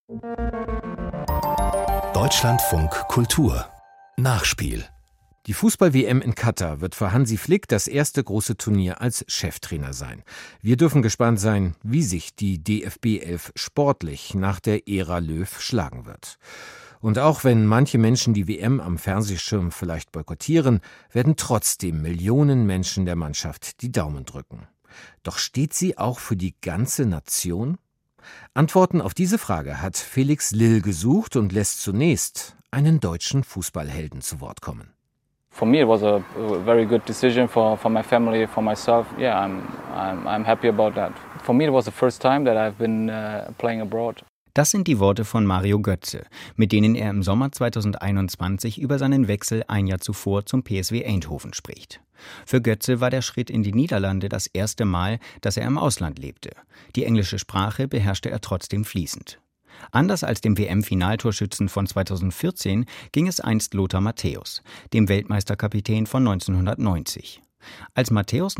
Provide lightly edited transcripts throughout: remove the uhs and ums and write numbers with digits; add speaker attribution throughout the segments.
Speaker 1: Deutschlandfunk Kultur Nachspiel. Die Fußball-WM in Katar wird für Hansi Flick das erste große Turnier als Cheftrainer sein. Wir dürfen gespannt sein, wie sich die DFB 11 sportlich nach der Ära Löw schlagen wird. Und auch wenn manche Menschen die WM am Fernsehschirm vielleicht boykottieren, werden trotzdem Millionen Menschen der Mannschaft die Daumen drücken. Doch steht sie auch für die ganze Nation? Antworten auf diese Frage hat Felix Lill gesucht und lässt zunächst einen deutschen Fußballhelden zu Wort kommen.
Speaker 2: For me, it was a very good decision for my family, for myself. Yeah, I'm happy about that. For me, it was the first time that I've been playing abroad.
Speaker 3: Das sind die Worte von Mario Götze, mit denen er im Sommer 2021 über seinen Wechsel ein Jahr zuvor zum PSV Eindhoven spricht. Für Götze war der Schritt in die Niederlande das erste Mal, dass er im Ausland lebte. Die englische Sprache beherrschte er trotzdem fließend. Anders als dem WM-Finaltorschützen von 2014 ging es einst Lothar Matthäus, dem Weltmeisterkapitän von 1990. Als Matthäus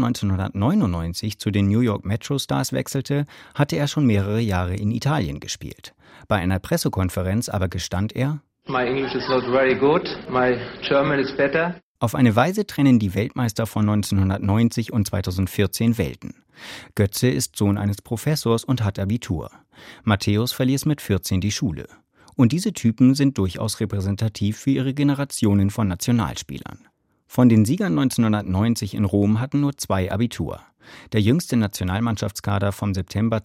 Speaker 3: 1999 zu den New York Metro Stars wechselte, hatte er schon mehrere Jahre in Italien gespielt. Bei einer Pressekonferenz aber gestand er:
Speaker 4: My English is not very good, my German is better.
Speaker 3: Auf eine Weise trennen die Weltmeister von 1990 und 2014 Welten. Götze ist Sohn eines Professors und hat Abitur. Matthäus verließ mit 14 die Schule. Und diese Typen sind durchaus repräsentativ für ihre Generationen von Nationalspielern. Von den Siegern 1990 in Rom hatten nur 2 Abitur. Der jüngste Nationalmannschaftskader vom September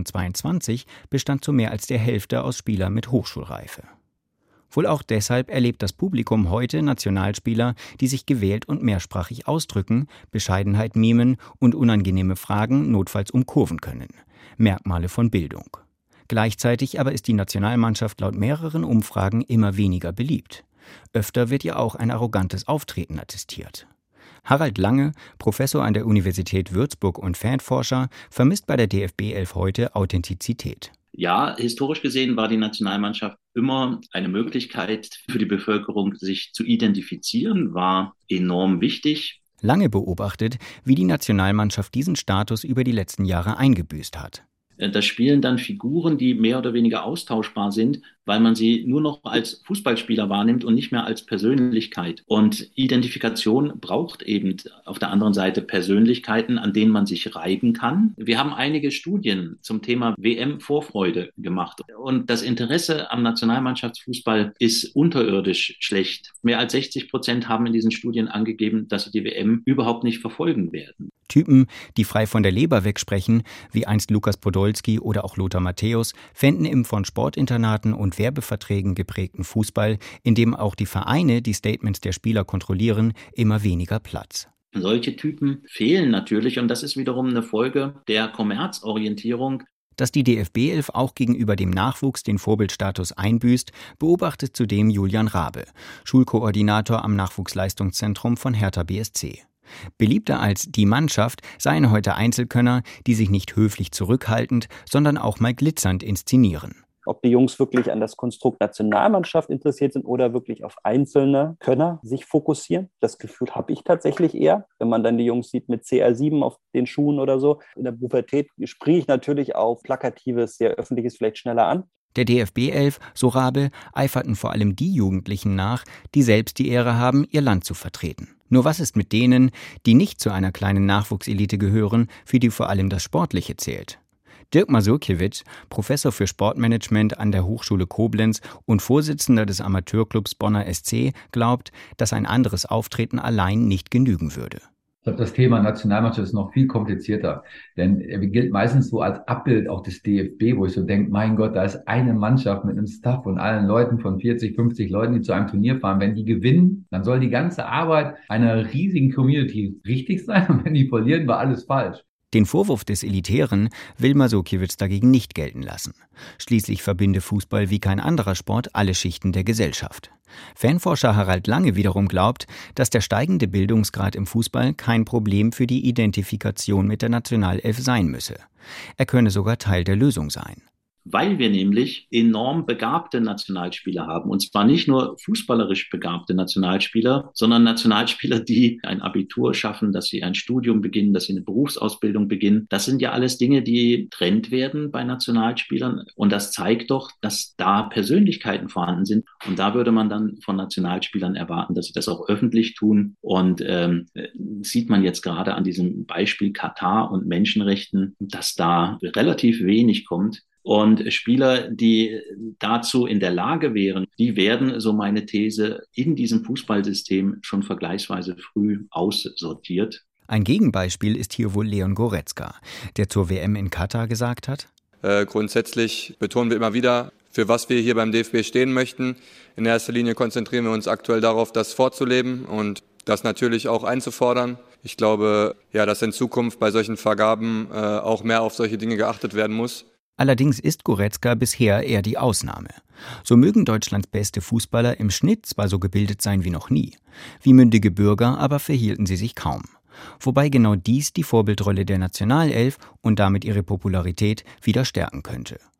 Speaker 3: 2022 bestand zu mehr als der Hälfte aus Spielern mit Hochschulreife. Wohl auch deshalb erlebt das Publikum heute Nationalspieler, die sich gewählt und mehrsprachig ausdrücken, Bescheidenheit mimen und unangenehme Fragen notfalls umkurven können. Merkmale von Bildung. Gleichzeitig aber ist die Nationalmannschaft laut mehreren Umfragen immer weniger beliebt. Öfter wird ihr auch ein arrogantes Auftreten attestiert. Harald Lange, Professor an der Universität Würzburg und Fanforscher, vermisst bei der DFB 11 heute Authentizität.
Speaker 5: Ja, historisch gesehen war die Nationalmannschaft immer eine Möglichkeit für die Bevölkerung, sich zu identifizieren, war enorm wichtig.
Speaker 3: Lange beobachtet, wie die Nationalmannschaft diesen Status über die letzten Jahre eingebüßt hat.
Speaker 5: Da spielen dann Figuren, die mehr oder weniger austauschbar sind, weil man sie nur noch als Fußballspieler wahrnimmt und nicht mehr als Persönlichkeit. Und Identifikation braucht eben auf der anderen Seite Persönlichkeiten, an denen man sich reiben kann. Wir haben einige Studien zum Thema WM-Vorfreude gemacht. Und das Interesse am Nationalmannschaftsfußball ist unterirdisch schlecht. Mehr als 60% haben in diesen Studien angegeben, dass sie die WM überhaupt nicht verfolgen werden.
Speaker 3: Typen, die frei von der Leber wegsprechen, wie einst Lukas Podolski oder auch Lothar Matthäus, fänden im von Sportinternaten und Werbeverträgen geprägten Fußball, in dem auch die Vereine die Statements der Spieler kontrollieren, immer weniger Platz.
Speaker 5: Solche Typen fehlen natürlich und das ist wiederum eine Folge der Kommerzorientierung.
Speaker 3: Dass die DFB 11 auch gegenüber dem Nachwuchs den Vorbildstatus einbüßt, beobachtet zudem Julian Rabe, Schulkoordinator am Nachwuchsleistungszentrum von Hertha BSC. Beliebter als die Mannschaft seien heute Einzelkönner, die sich nicht höflich zurückhaltend, sondern auch mal glitzernd inszenieren.
Speaker 6: Ob die Jungs wirklich an das Konstrukt Nationalmannschaft interessiert sind oder wirklich auf einzelne Könner sich fokussieren. Das Gefühl habe ich tatsächlich eher, wenn man dann die Jungs sieht mit CR7 auf den Schuhen oder so. In der Pubertät spriehe ich natürlich auf Plakatives, sehr Öffentliches vielleicht schneller an.
Speaker 3: Der DFB 11, so Rabe, eiferten vor allem die Jugendlichen nach, die selbst die Ehre haben, ihr Land zu vertreten. Nur was ist mit denen, die nicht zu einer kleinen Nachwuchselite gehören, für die vor allem das Sportliche zählt? Dirk Masurkiewicz, Professor für Sportmanagement an der Hochschule Koblenz und Vorsitzender des Amateurclubs Bonner SC, glaubt, dass ein anderes Auftreten allein nicht genügen würde.
Speaker 7: Ich glaube, das Thema Nationalmannschaft ist noch viel komplizierter, denn er gilt meistens so als Abbild auch des DFB, wo ich so denke, mein Gott, da ist eine Mannschaft mit einem Staff und allen Leuten von 40, 50 Leuten, die zu einem Turnier fahren. Wenn die gewinnen, dann soll die ganze Arbeit einer riesigen Community richtig sein und wenn die verlieren, war alles falsch.
Speaker 3: Den Vorwurf des Elitären will Masurkiewicz dagegen nicht gelten lassen. Schließlich verbinde Fußball wie kein anderer Sport alle Schichten der Gesellschaft. Fanforscher Harald Lange wiederum glaubt, dass der steigende Bildungsgrad im Fußball kein Problem für die Identifikation mit der Nationalelf sein müsse. Er könne sogar Teil der Lösung sein.
Speaker 5: weil wir nämlich enorm begabte Nationalspieler haben. Und zwar nicht nur fußballerisch begabte Nationalspieler, sondern Nationalspieler, die ein Abitur schaffen, dass sie ein Studium beginnen, dass sie eine Berufsausbildung beginnen. Das sind ja alles Dinge, die Trend werden bei Nationalspielern. Und das zeigt doch, dass da Persönlichkeiten vorhanden sind. Und da würde man dann von Nationalspielern erwarten, dass sie das auch öffentlich tun. Und sieht man jetzt gerade an diesem Beispiel Katar und Menschenrechten, dass da relativ wenig kommt. Und Spieler, die dazu in der Lage wären, die werden, so meine These, in diesem Fußballsystem schon vergleichsweise früh aussortiert.
Speaker 3: Ein Gegenbeispiel ist hier wohl Leon Goretzka, der zur WM in Katar gesagt hat:
Speaker 8: Grundsätzlich betonen wir immer wieder, für was wir hier beim DFB stehen möchten. In erster Linie konzentrieren wir uns aktuell darauf, das vorzuleben und das natürlich auch einzufordern. Ich glaube, ja, dass in Zukunft bei solchen Vergaben auch mehr auf solche Dinge geachtet werden muss.
Speaker 3: Allerdings ist Goretzka bisher eher die Ausnahme. So mögen Deutschlands beste Fußballer im Schnitt zwar so gebildet sein wie noch nie. Wie mündige Bürger aber verhielten sie sich kaum. Wobei genau dies die Vorbildrolle der Nationalelf und damit ihre Popularität wieder stärken könnte.